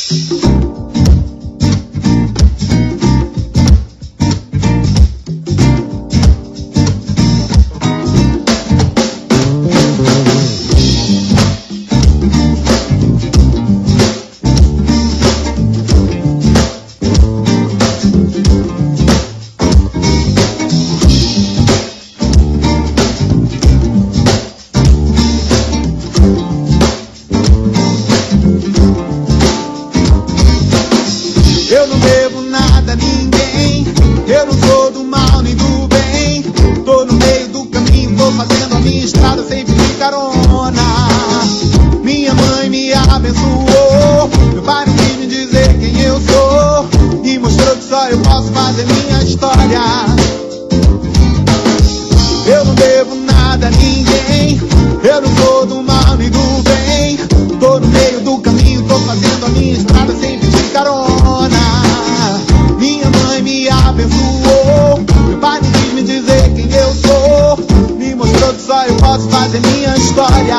Eu não devo nada a ninguém, eu não sou do mal nem do bem. Tô no meio do caminho, tô fazendo a minha estrada sempre de carona. Minha mãe me abençoou, meu pai não quis me dizer quem eu sou, e mostrou que só eu posso fazer minha história. Eu não devo nada a ninguém, eu não sou do mal nem do bem. Tô no meio do caminho, tô fazendo a minha estrada sempre de carona. Minha mãe me abençoou, meu pai não quis me dizer quem eu sou, me mostrou que só eu posso fazer minha história.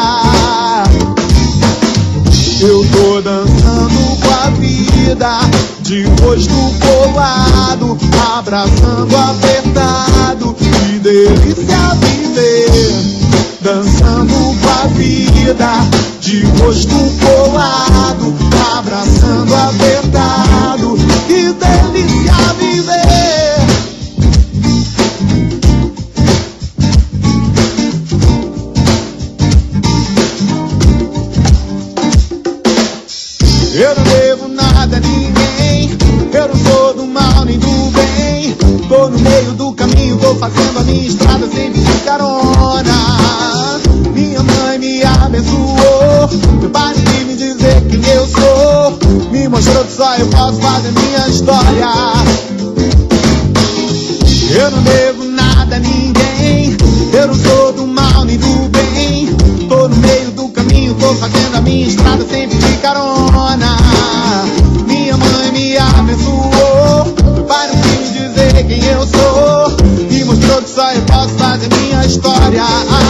Eu tô dançando com a vida, de rosto colado, abraçando apertado, que delícia viver. Dançando com a vida, de rosto colado, abraçando apertado, que delícia viver. Eu não devo nada a ninguém, eu não sou do mal nem do bem. Tô no meio do caminho, tô fazendo a minha estrada sempre de carona. Minha mãe me abençoou, meu pai não quis me dizer quem eu sou, me mostrou que só eu posso fazer minha história. Eu não devo nada a ninguém, eu não sou do mal nem do bem. Tô no meio do caminho, tô fazendo a minha estrada sempre de carona. Minha mãe me abençoou, meu pai não quis me dizer quem eu sou, me mostrou que só eu posso fazer minha história.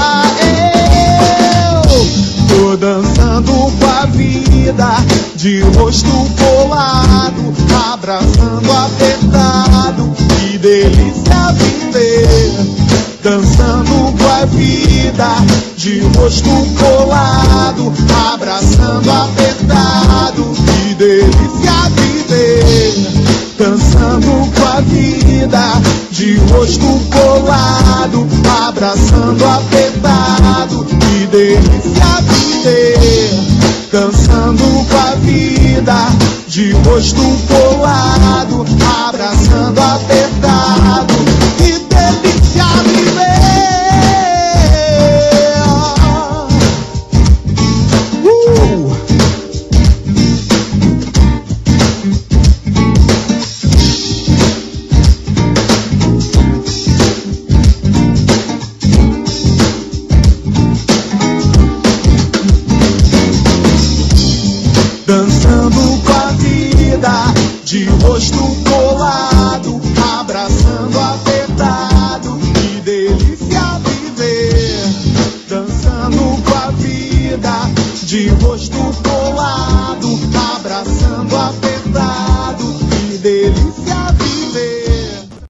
Eu tô dançando com a vida, de rosto colado, abraçando apertado, que delícia viver. Dançando com a vida, de rosto colado, abraçando apertado, que delícia viver. Dançando com a vida, de rosto colado, abraçando apertado, que delícia viver. Dançando com a vida, de rosto colado, abraçando apertado, que delícia viver. Dançando com a vida, de rosto colado, abraçando apertado, que delícia.